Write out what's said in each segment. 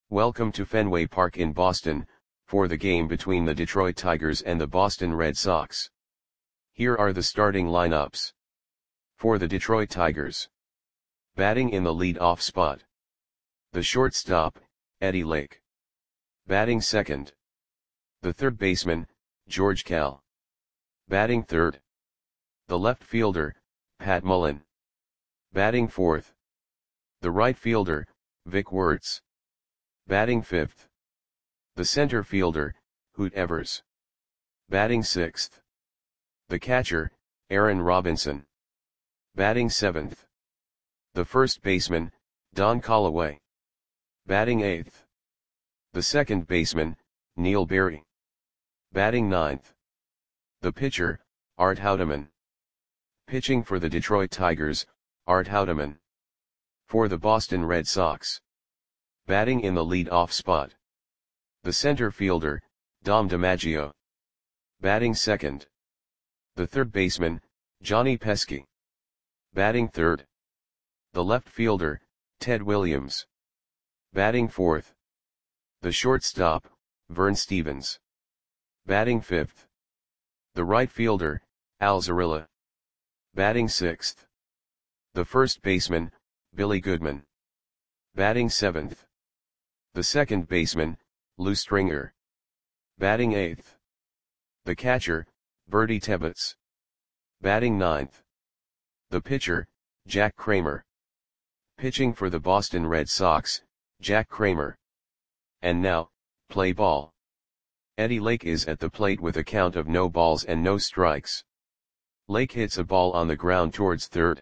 Welcome to Fenway Park in Boston, for the game between the Detroit Tigers and the Boston Red Sox. Here are the starting lineups. For the Detroit Tigers. Batting in the lead-off spot. The shortstop, Eddie Lake. Batting second. The third baseman, George Kell. Batting third. The left fielder, Pat Mullen. Batting fourth. The right fielder, Vic Wertz. Batting fifth. The center fielder, Hoot Evers. Batting sixth. The catcher, Aaron Robinson. Batting seventh. The first baseman, Don Callaway. Batting eighth. The second baseman, Neil Berry. Batting ninth. The pitcher, Art Houdeman. Pitching for the Detroit Tigers, Art Houdeman. For the Boston Red Sox. Batting in the lead-off spot. The center fielder, Dom DiMaggio. Batting second. The third baseman, Johnny Pesky. Batting third. The left fielder, Ted Williams. Batting fourth. The shortstop, Vern Stephens. Batting fifth. The right fielder, Al Zarilla. Batting sixth. The first baseman, Billy Goodman. Batting seventh. The second baseman, Lou Stringer. Batting eighth. The catcher, Bertie Tebbetts. Batting ninth. The pitcher, Jack Kramer. Pitching for the Boston Red Sox, Jack Kramer. And now, play ball. Eddie Lake is at the plate with a count of no balls and no strikes. Lake hits a ball on the ground towards third.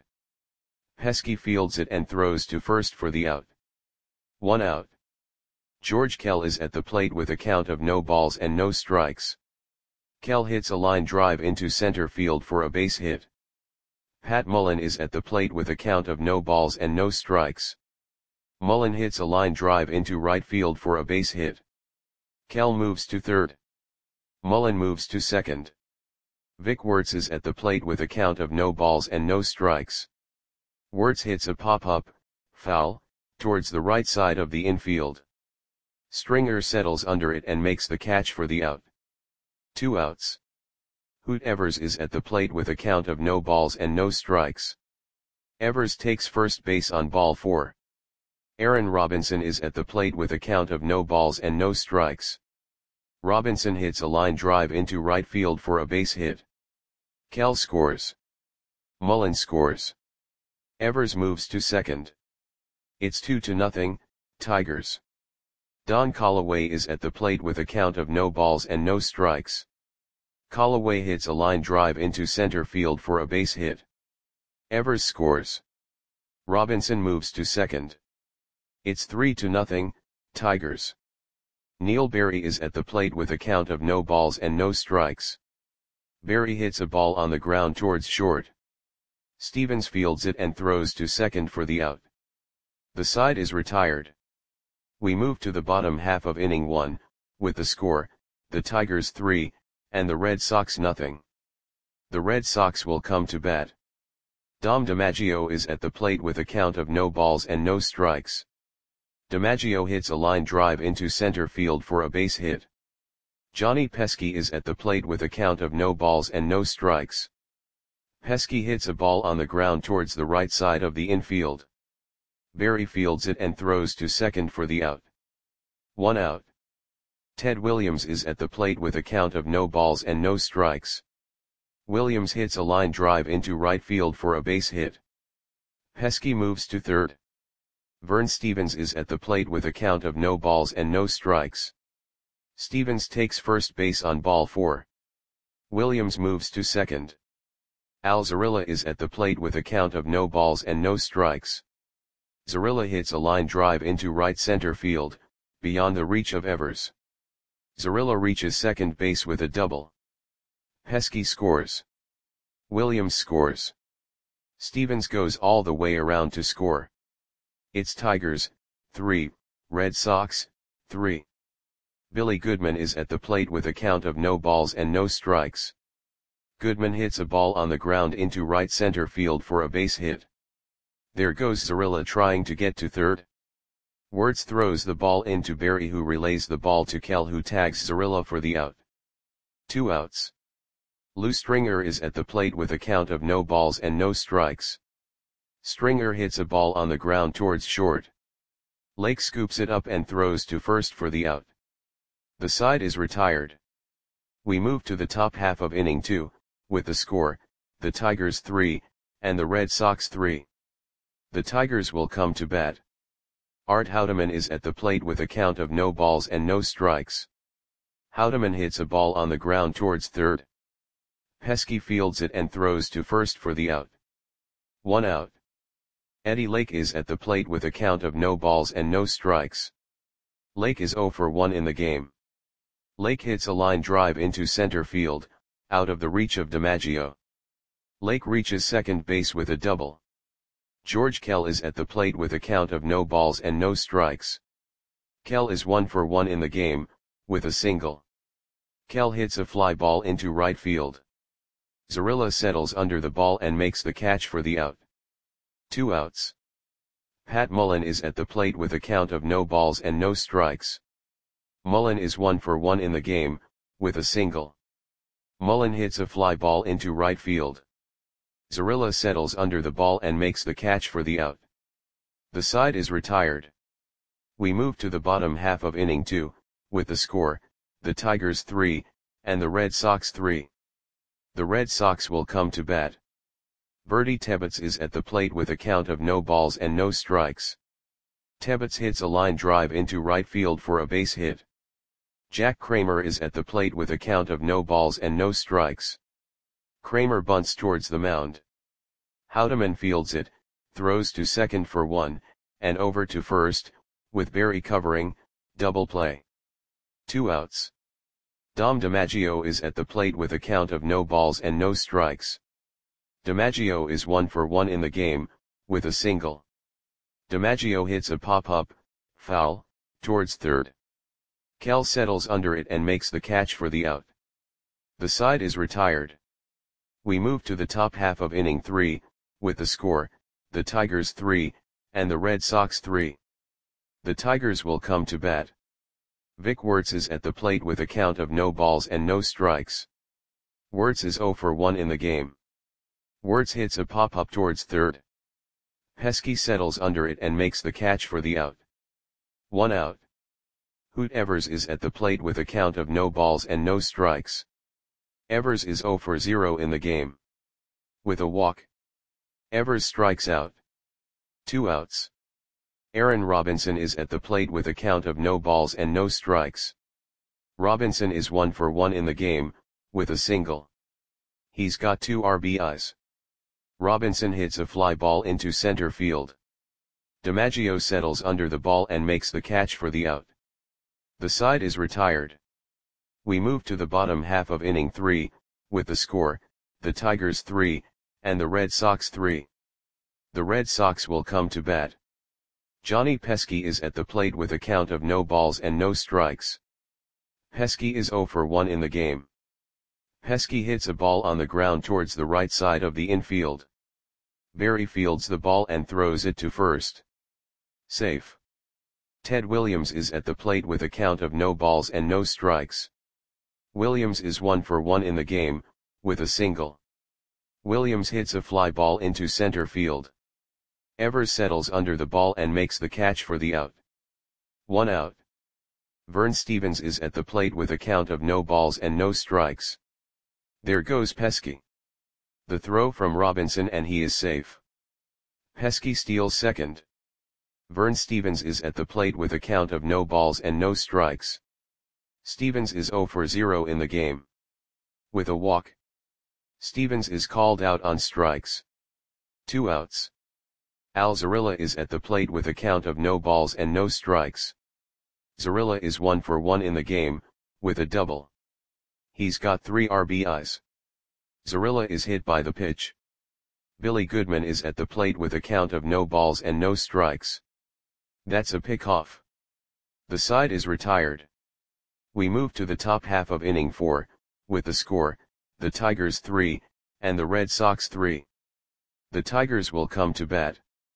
Pesky fields it and throws to first for the out. 1 out. George Kell is at the plate with a count of no balls and no strikes. Kell hits a line drive into center field for a base hit. Pat Mullen is at the plate with a count of no balls and no strikes. Mullen hits a line drive into right field for a base hit. Kell moves to third. Mullen moves to second. Vic Wertz is at the plate with a count of no balls and no strikes. Wertz hits a pop-up, foul, towards the right side of the infield. Stringer settles under it and makes the catch for the out. 2 outs. Hoot Evers is at the plate with a count of no balls and no strikes. Evers takes first base on ball 4. Aaron Robinson is at the plate with a count of no balls and no strikes. Robinson hits a line drive into right field for a base hit. Kell scores. Mullen scores. Evers moves to second. It's 2-0, Tigers. Don Callaway is at the plate with a count of no balls and no strikes. Callaway hits a line drive into center field for a base hit. Evers scores. Robinson moves to second. It's 3-0, Tigers. Neil Berry is at the plate with a count of no balls and no strikes. Berry hits a ball on the ground towards short. Stephens fields it and throws to second for the out. The side is retired. We move to the bottom half of inning 1, with the score, the Tigers 3, and the Red Sox nothing. The Red Sox will come to bat. Dom DiMaggio is at the plate with a count of no balls and no strikes. DiMaggio hits a line drive into center field for a base hit. Johnny Pesky is at the plate with a count of no balls and no strikes. Pesky hits a ball on the ground towards the right side of the infield. Berry fields it and throws to second for the out. 1 out. Ted Williams is at the plate with a count of no balls and no strikes. Williams hits a line drive into right field for a base hit. Pesky moves to third. Vern Stephens is at the plate with a count of no balls and no strikes. Stephens takes first base on ball 4. Williams moves to second. Al Zarilla is at the plate with a count of no balls and no strikes. Zarilla hits a line drive into right center field, beyond the reach of Evers. Zarilla reaches second base with a double. Pesky scores. Williams scores. Stephens goes all the way around to score. It's Tigers, 3, Red Sox, 3. Billy Goodman is at the plate with a count of no balls and no strikes. Goodman hits a ball on the ground into right center field for a base hit. There goes Zarilla trying to get to third. Wertz throws the ball into Barry, who relays the ball to Kell, who tags Zarilla for the out. 2 outs. Lou Stringer is at the plate with a count of no balls and no strikes. Stringer hits a ball on the ground towards short. Lake scoops it up and throws to first for the out. The side is retired. We move to the top half of inning 2, with the score, the Tigers 3, and the Red Sox 3. The Tigers will come to bat. Art Houdeman is at the plate with a count of no balls and no strikes. Houdeman hits a ball on the ground towards third. Pesky fields it and throws to first for the out. 1 out. Eddie Lake is at the plate with a count of no balls and no strikes. Lake is 0 for 1 in the game. Lake hits a line drive into center field, out of the reach of DiMaggio. Lake reaches second base with a double. George Kell is at the plate with a count of no balls and no strikes. Kell is 1 for 1 in the game, with a single. Kell hits a fly ball into right field. Zarilla settles under the ball and makes the catch for the out. 2 outs. Pat Mullen is at the plate with a count of no balls and no strikes. Mullen is 1 for 1 in the game, with a single. Mullen hits a fly ball into right field. Zarilla settles under the ball and makes the catch for the out. The side is retired. We move to the bottom half of inning 2, with the score, the Tigers 3, and the Red Sox 3. The Red Sox will come to bat. Bertie Tebbetts is at the plate with a count of no balls and no strikes. Tebbetts hits a line drive into right field for a base hit. Jack Kramer is at the plate with a count of no balls and no strikes. Kramer bunts towards the mound. Houdeman fields it, throws to second for 1, and over to first, with Barry covering, double play. 2 outs. Dom DiMaggio is at the plate with a count of no balls and no strikes. DiMaggio is 1 for 1 in the game, with a single. DiMaggio hits a pop-up, foul, towards third. Kell settles under it and makes the catch for the out. The side is retired. We move to the top half of inning 3, with the score, the Tigers 3, and the Red Sox 3. The Tigers will come to bat. Vic Wertz is at the plate with a count of no balls and no strikes. Wertz is 0 for 1 in the game. Wertz hits a pop-up towards third. Pesky settles under it and makes the catch for the out. 1 out. Hoot Evers is at the plate with a count of no balls and no strikes. Evers is 0 for 0 in the game. With a walk. Evers strikes out. 2 outs. Aaron Robinson is at the plate with a count of no balls and no strikes. Robinson is 1 for 1 in the game, with a single. He's got 2 RBIs. Robinson hits a fly ball into center field. DiMaggio settles under the ball and makes the catch for the out. The side is retired. We move to the bottom half of inning 3, with the score, the Tigers 3, and the Red Sox 3. The Red Sox will come to bat. Johnny Pesky is at the plate with a count of no balls and no strikes. Pesky is 0 for 1 in the game. Pesky hits a ball on the ground towards the right side of the infield. Barry fields the ball and throws it to first. Safe. Ted Williams is at the plate with a count of no balls and no strikes. Williams is 1 for 1 in the game, with a single. Williams hits a fly ball into center field. Evers settles under the ball and makes the catch for the out. 1 out. Vern Stevens is at the plate with a count of no balls and no strikes. There goes Pesky. The throw from Robinson and he is safe. Pesky steals second. Vern Stevens is at the plate with a count of no balls and no strikes. Stevens is 0 for 0 in the game. With a walk. Stevens is called out on strikes. 2 outs. Al Zarilla is at the plate with a count of no balls and no strikes. Zarilla is 1 for 1 in the game, with a double. He's got 3 RBIs. Zarilla is hit by the pitch. Billy Goodman is at the plate with a count of no balls and no strikes. That's a pickoff. The side is retired. We move to the top half of inning 4, with the score, the Tigers 3, and the Red Sox 3. The Tigers will come to bat.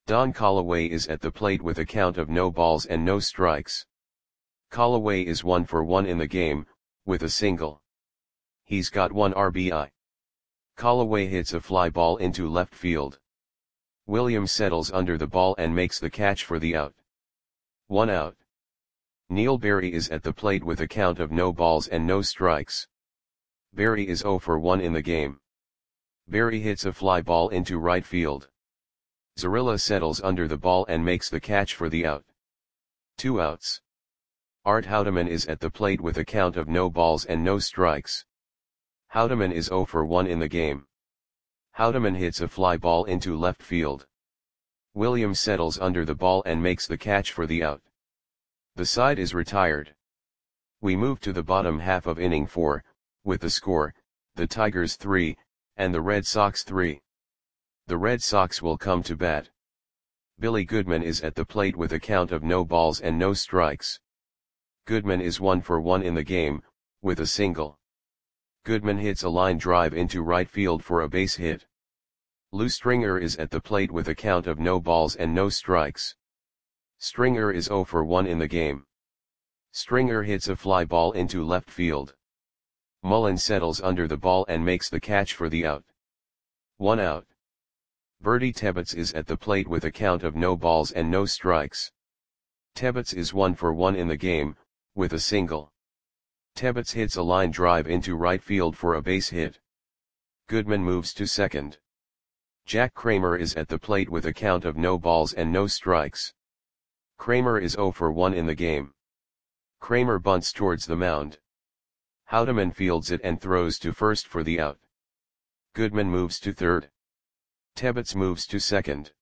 Don Callaway is at the plate with a count of no balls and no strikes. Callaway is 1 for 1 in the game, with a single. He's got 1 RBI. Callaway hits a fly ball into left field. Williams settles under the ball and makes the catch for the out. 1 out. Neil Berry is at the plate with a count of no balls and no strikes. Berry is 0 for 1 in the game. Berry hits a fly ball into right field. Zarilla settles under the ball and makes the catch for the out. 2 outs. Art Houdeman is at the plate with a count of no balls and no strikes. Houdeman is 0 for 1 in the game. Houdeman hits a fly ball into left field. Williams settles under the ball and makes the catch for the out. The side is retired. We move to the bottom half of inning 4, with the score, the Tigers 3, and the Red Sox 3. The Red Sox will come to bat. Billy Goodman is at the plate with a count of no balls and no strikes. Goodman is 1 for 1 in the game, with a single. Goodman hits a line drive into right field for a base hit. Lou Stringer is at the plate with a count of no balls and no strikes. Stringer is 0 for 1 in the game. Stringer hits a fly ball into left field. Mullen settles under the ball and makes the catch for the out. 1 out. Bertie Tebbetts is at the plate with a count of no balls and no strikes. Tebbetts is 1 for 1 in the game, with a single. Tebbetts hits a line drive into right field for a base hit. Goodman moves to second. Jack Kramer is at the plate with a count of no balls and no strikes. Kramer is 0 for 1 in the game. Kramer bunts towards the mound. Houdeman fields it and throws to first for the out. Goodman moves to third. Tebbetts moves to second.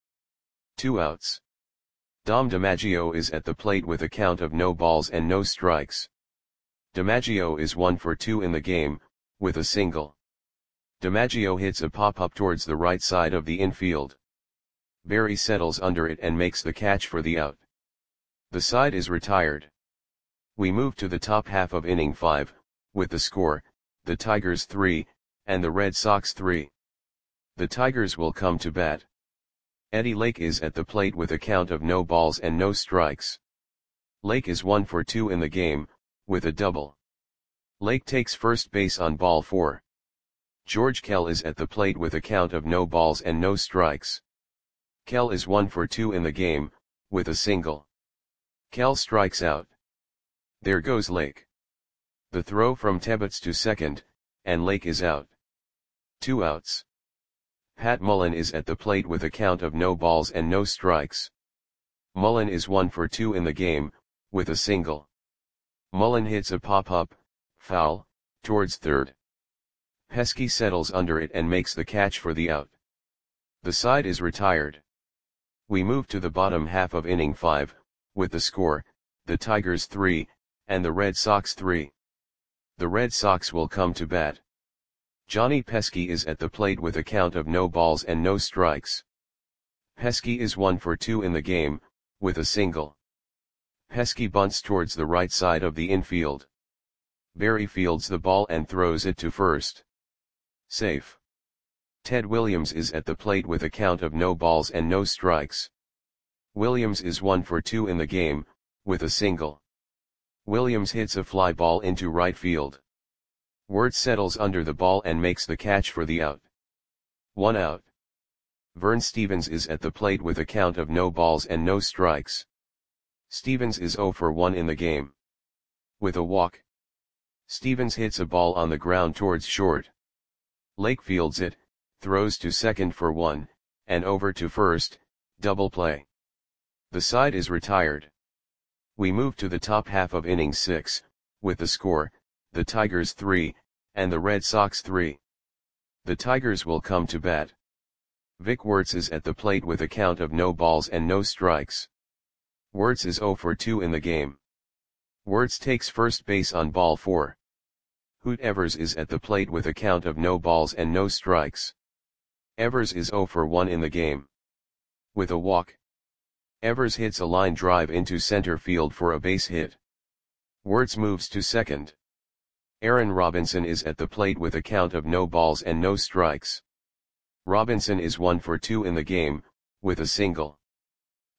2 outs. Dom DiMaggio is at the plate with a count of no balls and no strikes. DiMaggio is 1 for 2 in the game, with a single. DiMaggio hits a pop-up towards the right side of the infield. Berry settles under it and makes the catch for the out. The side is retired. We move to the top half of inning 5, with the score, the Tigers 3, and the Red Sox 3. The Tigers will come to bat. Eddie Lake is at the plate with a count of no balls and no strikes. Lake is 1 for 2 in the game, with a double. Lake takes first base on ball 4. George Kell is at the plate with a count of no balls and no strikes. Kell is 1 for 2 in the game, with a single. Kell strikes out. There goes Lake. The throw from Tebbetts to second, and Lake is out. 2 outs. Pat Mullen is at the plate with a count of no balls and no strikes. Mullen is 1 for 2 in the game, with a single. Mullen hits a pop-up, foul, towards third. Pesky settles under it and makes the catch for the out. The side is retired. We move to the bottom half of inning 5, with the score, the Tigers 3, and the Red Sox 3. The Red Sox will come to bat. Johnny Pesky is at the plate with a count of no balls and no strikes. Pesky is 1 for 2 in the game, with a single. Pesky bunts towards the right side of the infield. Berry fields the ball and throws it to first. Safe. Ted Williams is at the plate with a count of no balls and no strikes. Williams is 1 for 2 in the game, with a single. Williams hits a fly ball into right field. Wirtz settles under the ball and makes the catch for the out. 1 out. Vern Stevens is at the plate with a count of no balls and no strikes. Stevens is 0 for 1 in the game. With a walk. Stevens hits a ball on the ground towards short. Lake fields it, throws to second for 1, and over to first, double play. The side is retired. We move to the top half of inning 6, with the score, the Tigers 3, and the Red Sox 3. The Tigers will come to bat. Vic Wirtz is at the plate with a count of no balls and no strikes. Wirtz is 0 for 2 in the game. Wirtz takes first base on ball 4. Hoot Evers is at the plate with a count of no balls and no strikes. Evers is 0 for 1 in the game. With a walk. Evers hits a line drive into center field for a base hit. Wirtz moves to second. Aaron Robinson is at the plate with a count of no balls and no strikes. Robinson is 1 for 2 in the game, with a single.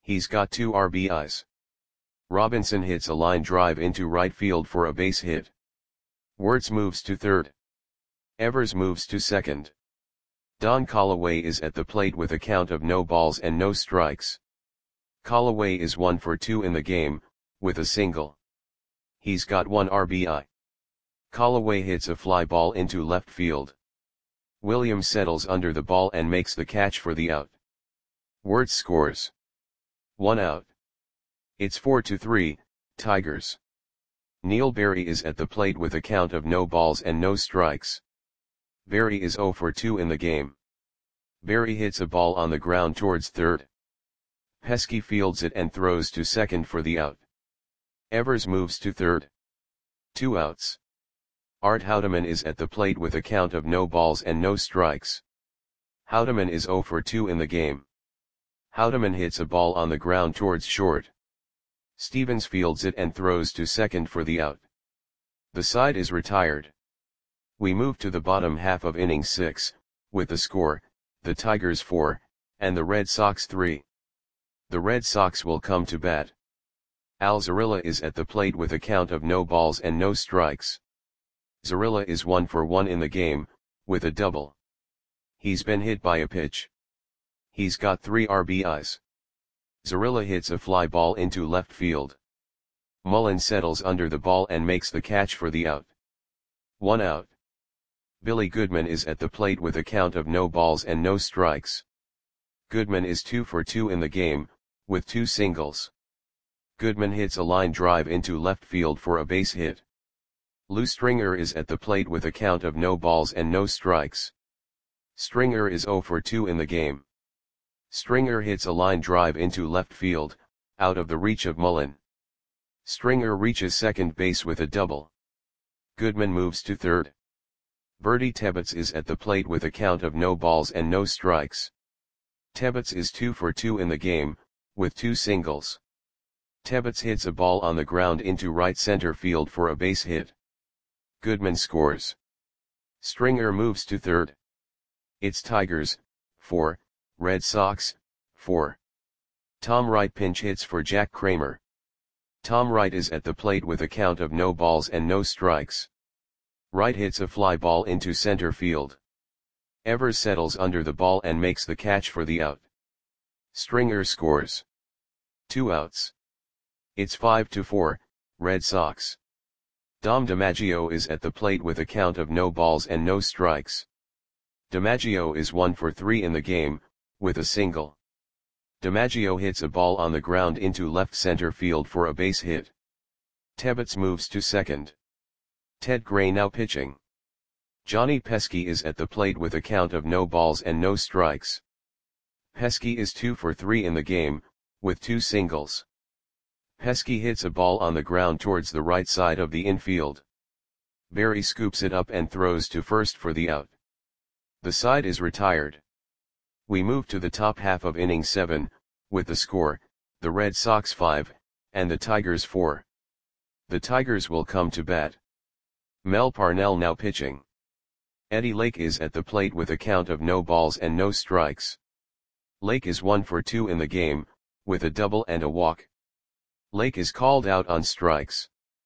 He's got 2 RBIs. Robinson hits a line drive into right field for a base hit. Wertz moves to third. Evers moves to second. Don Callaway is at the plate with a count of no balls and no strikes. Callaway is 1 for 2 in the game, with a single. He's got 1 RBI. Callaway hits a fly ball into left field. Williams settles under the ball and makes the catch for the out. Wertz scores. 1 out. It's 4-3, Tigers. Neil Berry is at the plate with a count of no balls and no strikes. Berry is 0 for 2 in the game. Berry hits a ball on the ground towards third. Pesky fields it and throws to second for the out. Evers moves to third. 2 outs. Art Houdeman is at the plate with a count of no balls and no strikes. Houdeman is 0 for 2 in the game. Houdeman hits a ball on the ground towards short. Stevens fields it and throws to second for the out. The side is retired. We move to the bottom half of inning 6, with the score, the Tigers 4, and the Red Sox 3. The Red Sox will come to bat. Al Zarilla is at the plate with a count of no balls and no strikes. Zarilla is 1 for 1 in the game, with a double. He's been hit by a pitch. He's got 3 RBIs. Zarilla hits a fly ball into left field. Mullen settles under the ball and makes the catch for the out. 1 out. Billy Goodman is at the plate with a count of no balls and no strikes. Goodman is 2 for 2 in the game, with 2 singles. Goodman hits a line drive into left field for a base hit. Lou Stringer is at the plate with a count of no balls and no strikes. Stringer is 0 for 2 in the game. Stringer hits a line drive into left field, out of the reach of Mullen. Stringer reaches second base with a double. Goodman moves to third. Bertie Tebbetts is at the plate with a count of no balls and no strikes. Tebbetts is 2 for 2 in the game, with 2 singles. Tebbetts hits a ball on the ground into right center field for a base hit. Goodman scores. Stringer moves to third. It's Tigers, 4, Red Sox, 4. Tom Wright pinch hits for Jack Kramer. Tom Wright is at the plate with a count of no balls and no strikes. Wright hits a fly ball into center field. Evers settles under the ball and makes the catch for the out. Stringer scores. 2 outs. It's 5-4, Red Sox. Dom DiMaggio is at the plate with a count of no balls and no strikes. DiMaggio is 1 for 3 in the game, with a single. DiMaggio hits a ball on the ground into left center field for a base hit. Tebbetts moves to second. Ted Gray now pitching. Johnny Pesky is at the plate with a count of no balls and no strikes. Pesky is 2 for 3 in the game, with 2 singles. Pesky hits a ball on the ground towards the right side of the infield. Berry scoops it up and throws to first for the out. The side is retired. We move to the top half of inning 7, with the score, the Red Sox 5, and the Tigers 4. The Tigers will come to bat. Mel Parnell now pitching. Eddie Lake is at the plate with a count of no balls and no strikes. Lake is 1 for 2 in the game, with a double and a walk. Lake is called out on strikes.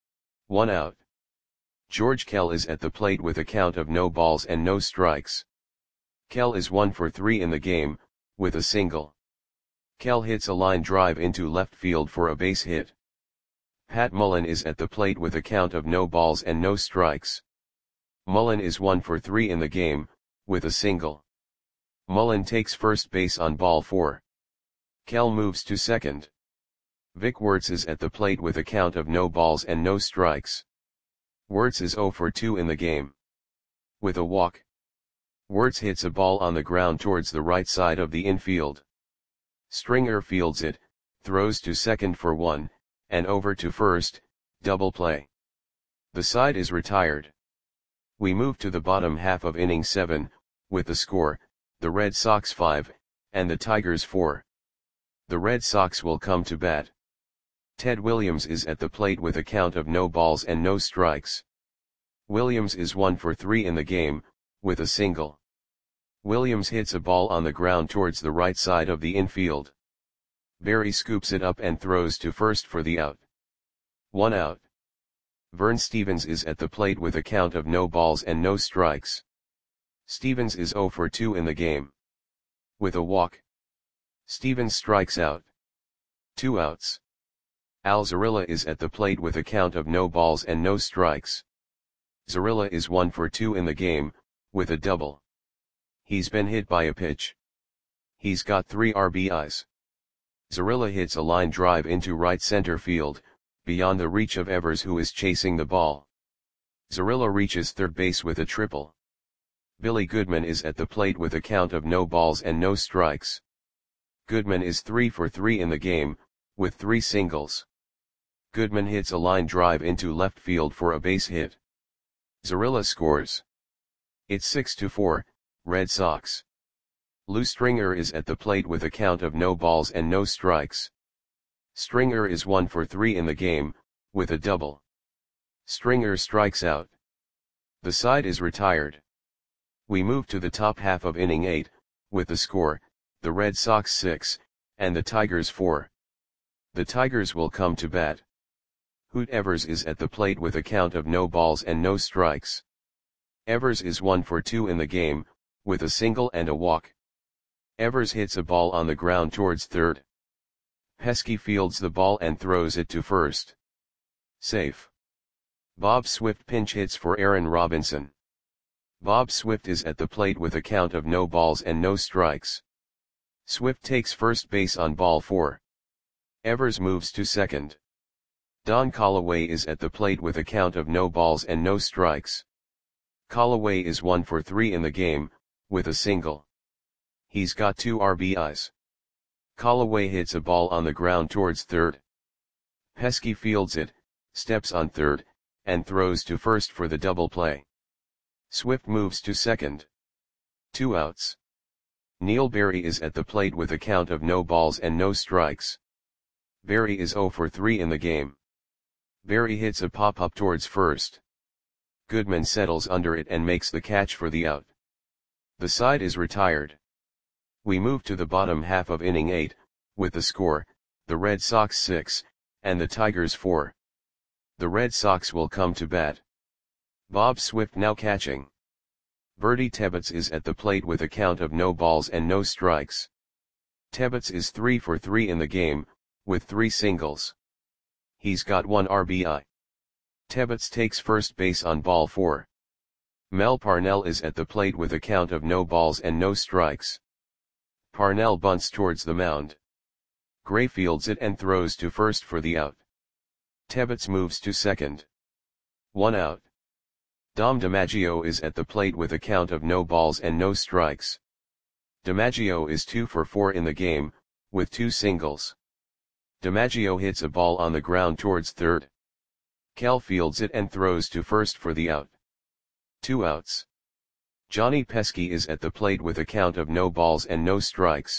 1 out. George Kell is at the plate with a count of no balls and no strikes. Kell is 1 for 3 in the game, with a single. Kell hits a line drive into left field for a base hit. Pat Mullen is at the plate with a count of no balls and no strikes. Mullen is 1 for 3 in the game, with a single. Mullen takes first base on ball 4. Kell moves to second. Vic Wertz is at the plate with a count of no balls and no strikes. Wertz is 0 for 2 in the game. With a walk. Wertz hits a ball on the ground towards the right side of the infield. Stringer fields it, throws to second for 1, and over to first, double play. The side is retired. We move to the bottom half of inning 7, with the score, the Red Sox 5, and the Tigers 4. The Red Sox will come to bat. Ted Williams is at the plate with a count of no balls and no strikes. Williams is 1 for 3 in the game, with a single. Williams hits a ball on the ground towards the right side of the infield. Berry scoops it up and throws to first for the out. 1 out. Vern Stevens is at the plate with a count of no balls and no strikes. Stevens is 0 for 2 in the game. With a walk, Stevens strikes out. 2 outs. Al Zarilla is at the plate with a count of no balls and no strikes. Zarilla is 1 for 2 in the game, with a double. He's been hit by a pitch. He's got 3 RBIs. Zarilla hits a line drive into right center field, beyond the reach of Evers, who is chasing the ball. Zarilla reaches third base with a triple. Billy Goodman is at the plate with a count of no balls and no strikes. Goodman is 3 for 3 in the game, with 3 singles. Goodman hits a line drive into left field for a base hit. Zarilla scores. It's 6-4, Red Sox. Lou Stringer is at the plate with a count of no balls and no strikes. Stringer is 1 for 3 in the game, with a double. Stringer strikes out. The side is retired. We move to the top half of inning 8, with the score, the Red Sox 6, and the Tigers 4. The Tigers will come to bat. Hoot Evers is at the plate with a count of no balls and no strikes. Evers is 1 for 2 in the game, with a single and a walk. Evers hits a ball on the ground towards third. Pesky fields the ball and throws it to first. Safe. Bob Swift pinch hits for Aaron Robinson. Bob Swift is at the plate with a count of no balls and no strikes. Swift takes first base on ball 4. Evers moves to second. Don Callaway is at the plate with a count of no balls and no strikes. Callaway is 1 for 3 in the game, with a single. He's got 2 RBIs. Callaway hits a ball on the ground towards third. Pesky fields it, steps on third, and throws to first for the double play. Swift moves to second. 2 outs. Neil Berry is at the plate with a count of no balls and no strikes. Berry is 0 for 3 in the game. Berry hits a pop-up towards first. Goodman settles under it and makes the catch for the out. The side is retired. We move to the bottom half of inning 8, with the score, the Red Sox 6, and the Tigers 4. The Red Sox will come to bat. Bob Swift now catching. Bertie Tebbetts is at the plate with a count of no balls and no strikes. Tebbetts is 3 for 3 in the game, with 3 singles. He's got 1 RBI. Tebbetts takes first base on ball 4. Mel Parnell is at the plate with a count of no balls and no strikes. Parnell bunts towards the mound. Gray fields it and throws to first for the out. Tebbetts moves to second. 1 out. Dom DiMaggio is at the plate with a count of no balls and no strikes. DiMaggio is 2 for 4 in the game, with 2 singles. DiMaggio hits a ball on the ground towards third. Kell fields it and throws to first for the out. 2 outs. Johnny Pesky is at the plate with a count of no balls and no strikes.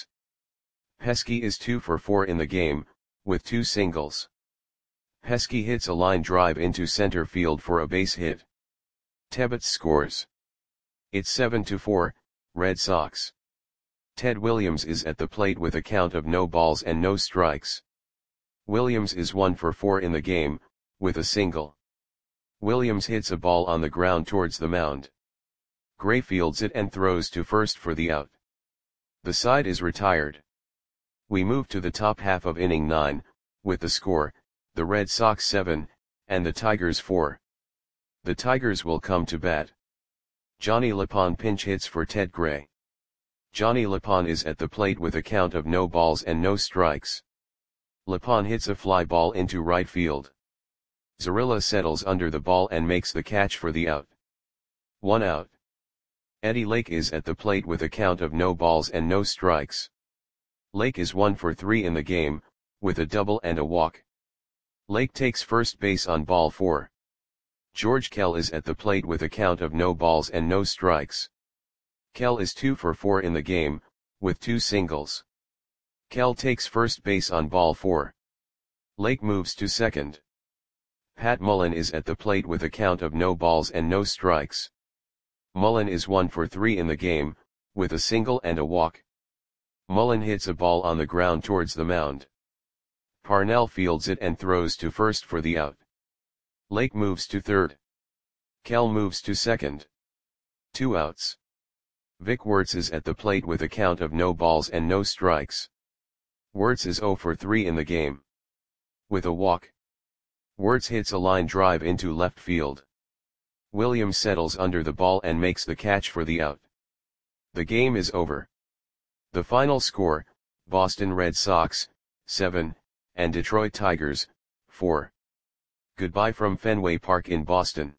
Pesky is 2 for 4 in the game, with 2 singles. Pesky hits a line drive into center field for a base hit. Tebbetts scores. It's 7-4, Red Sox. Ted Williams is at the plate with a count of no balls and no strikes. Williams is 1 for 4 in the game, with a single. Williams hits a ball on the ground towards the mound. Gray fields it and throws to first for the out. The side is retired. We move to the top half of inning 9, with the score, the Red Sox 7, and the Tigers 4. The Tigers will come to bat. Johnny Lapon pinch hits for Ted Gray. Johnny Lapon is at the plate with a count of no balls and no strikes. Lapon hits a fly ball into right field. Zarilla settles under the ball and makes the catch for the out. 1 out. Eddie Lake is at the plate with a count of no balls and no strikes. Lake is 1 for 3 in the game, with a double and a walk. Lake takes first base on ball 4. George Kell is at the plate with a count of no balls and no strikes. Kell is 2 for 4 in the game, with 2 singles. Kell takes first base on ball 4. Lake moves to second. Pat Mullen is at the plate with a count of no balls and no strikes. Mullen is 1 for 3 in the game, with a single and a walk. Mullen hits a ball on the ground towards the mound. Parnell fields it and throws to first for the out. Lake moves to third. Kell moves to second. 2 outs. Vic Wertz is at the plate with a count of no balls and no strikes. Wertz is 0 for 3 in the game. With a walk, Wertz hits a line drive into left field. Williams settles under the ball and makes the catch for the out. The game is over. The final score, Boston Red Sox, 7, and Detroit Tigers, 4. Goodbye from Fenway Park in Boston.